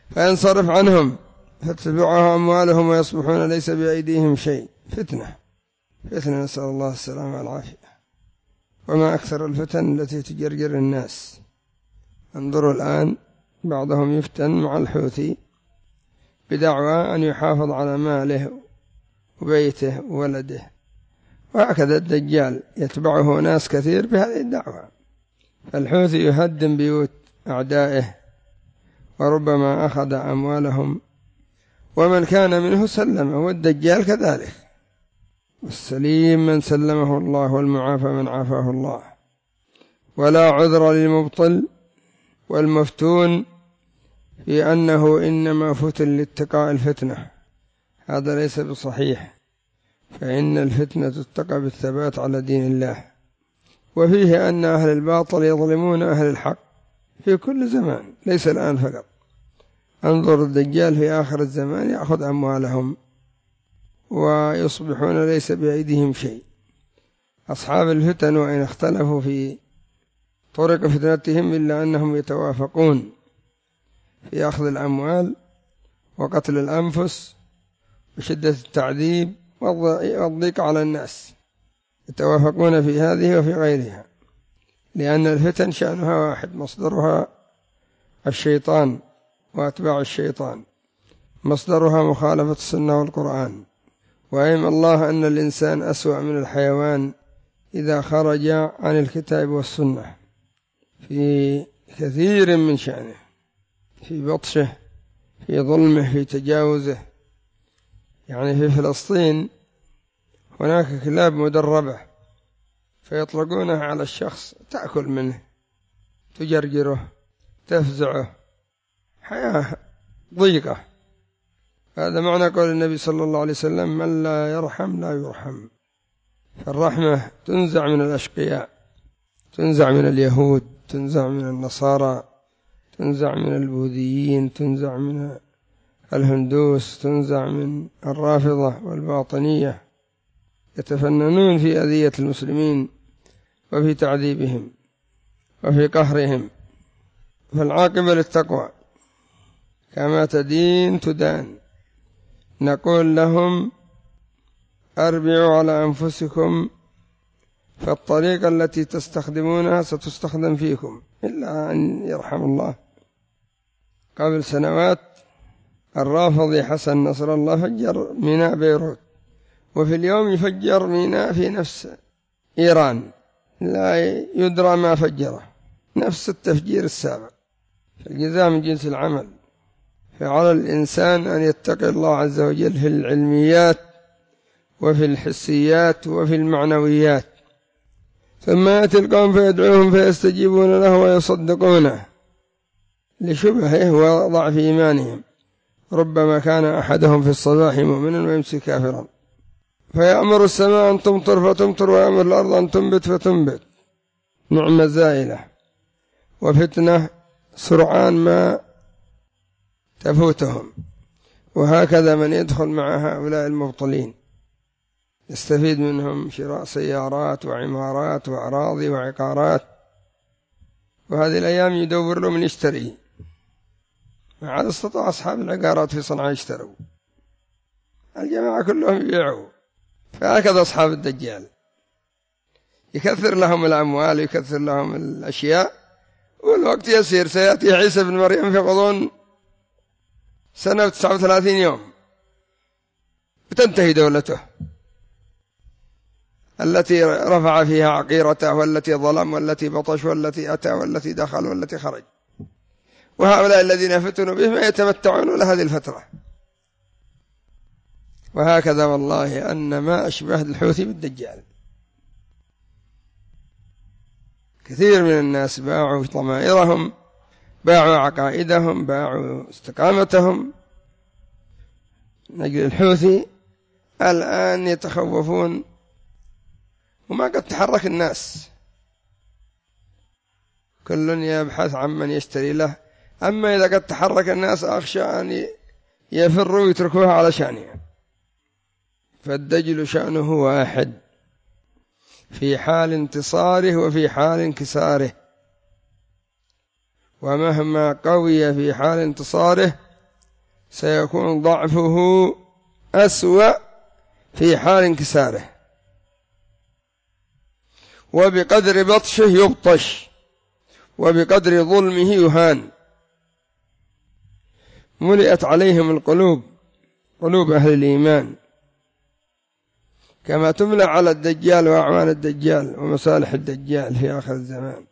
فينصرف عنهم فتتبعها أموالهم ويصبحون ليس بأيديهم شيء. فتنة نسأل الله السلامة والعافية. وما أكثر الفتن التي تجرجر الناس. انظروا الآن بعضهم يفتن مع الحوثي بدعوى أن يحافظ على ماله وبيته وولده، وهكذا الدجال يتبعه ناس كثير بهذه الدعوة. فالحوثي يهدم بيوت أعدائه وربما أخذ أموالهم ومن كان منه سلمه، والدجال كذلك. والسليم من سلمه الله والمعافى من عافاه الله. ولا عذر للمبطل والمفتون في أنه إنما فتن لاتقاء الفتنة، هذا ليس بصحيح، فإن الفتنة تتقى بالثبات على دين الله. وفيه أن أهل الباطل يظلمون أهل الحق في كل زمان، ليس الآن فقط. انظر الدجال في آخر الزمان يأخذ أموالهم ويصبحون ليس بأيديهم شيء. أصحاب الفتن وإن اختلفوا في طرق فتنتهم إلا أنهم يتوافقون في أخذ الأموال وقتل الأنفس وشدة التعذيب والضيق على الناس، يتوافقون في هذه وفي غيرها، لأن الفتن شأنها واحد، مصدرها الشيطان وأتباع الشيطان، مصدرها مخالفة السنة والقرآن. وأيم الله أن الإنسان أسوأ من الحيوان إذا خرج عن الكتاب والسنة في كثير من شأنه، في بطشه، في ظلمه، في تجاوزه. يعني في فلسطين هناك كلاب مدربة فيطلقونها على الشخص تأكل منه، تجرجره، تفزعه، حياة ضيقة. هذا معنى قول النبي صلى الله عليه وسلم: من لا يرحم لا يرحم. فالرحمة تنزع من الأشقياء، تنزع من اليهود، تنزع من النصارى، تنزع من البوذيين، تنزع من الهندوس، تنزع من الرافضة والباطنية، يتفننون في أذية المسلمين وفي تعذيبهم وفي قهرهم. فالعاقبة للتقوى، كما تدين تدان. نقول لهم: أربعوا على أنفسكم، فالطريقة التي تستخدمونها ستستخدم فيكم إلا أن يرحم الله. قبل سنوات الرافضي حسن نصر الله فجر ميناء بيروت، وفي اليوم يفجر ميناء في نفس إيران لا يدرى ما فجره، نفس التفجير السابق. الجزاء من جنس العمل. فعلى الإنسان أن يتقي الله عز وجل في العلميات وفي الحسيات وفي المعنويات. ثم يأتي القوم فيدعوهم فيستجيبون له ويصدقونه لشبهه وضعف إيمانهم. ربما كان أحدهم في الصباح مؤمنا ويمسي كافرا، فيأمر السماء أن تمطر فتمطر، ويأمر الأرض أن تنبت فتنبت. نعمة زائلة وفتنة سرعان ما تفوتهم. وهكذا من يدخل مع هؤلاء المبطلين يستفيد منهم شراء سيارات وعمارات وأراضي وعقارات، وهذه الأيام يدور له من يشتري. ما عاد استطاع أصحاب العقارات في صنعاء يشتروا، الجماعة كلهم يبيعوا. فهكذا أصحاب الدجال يكثر لهم الأموال ويكثر لهم الأشياء، والوقت يسير. سيأتي عيسى بن مريم في غضون سنة 39 يوم بتنتهي دولته التي رفع فيها عقيرته، والتي ظلم، والتي بطش، والتي أتى، والتي دخل، والتي خرج. وهؤلاء الذين فتنوا بهم يتمتعون لهذه الفترة. وهكذا والله أن ما أشبه الحوثي بالدجال. كثير من الناس باعوا ضمائرهم، باعوا عقائدهم، باعوا استقامتهم من أجل الحوثي. الآن يتخوفون، وما قد تحرك الناس، كل يبحث عن من يشتري له. أما إذا قد تحرك الناس أخشى أن يفروا ويتركوها على شأنها. فالدجل شأنه واحد في حال انتصاره وفي حال انكساره، ومهما قوي في حال انتصاره سيكون ضعفه أسوأ في حال انكساره، وبقدر بطشه يبطش، وبقدر ظلمه يهان. ملئت عليهم القلوب، قلوب أهل الإيمان، كما تملأ على الدجال وأعوان الدجال ومصالح الدجال في آخر الزمان.